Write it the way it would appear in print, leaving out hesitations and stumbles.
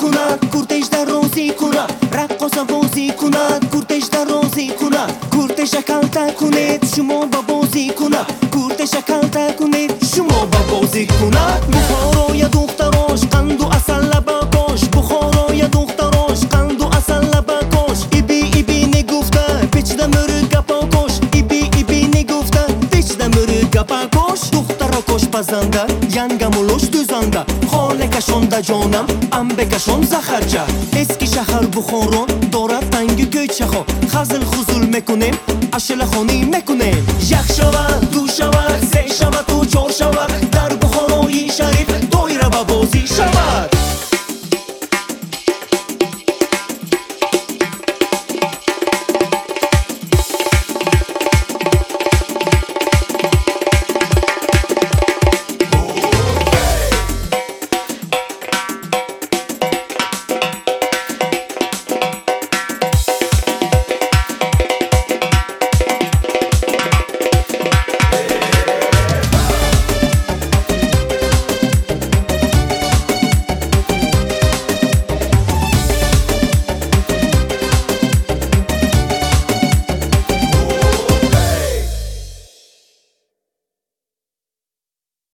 کند کورتش در روزی کند رقاصم بازی کند کورتش در روزی کند کورتش کلته کنید شما با بازی کند کورتش کلته کنید شما با بازی کند بخارای دختراش قند و اصل لبکاش بخارای دختراش قند و اصل لبکاش ایبی نگفته پیچ دمر گپاکاش ایبی نگفته پیچ دمر گپاکاش دخترا کش پزنده ینگم و لش دوزنده خانه کشانده جانم ام بکشان زخرچه اسکی شهر بخاران دارد تنگی کوچه ها خزل خزول میکنیم اشل خانی میکنیم یک شود دو شود سه شود و چهار شود در بخارای شریف دایره و بازی شود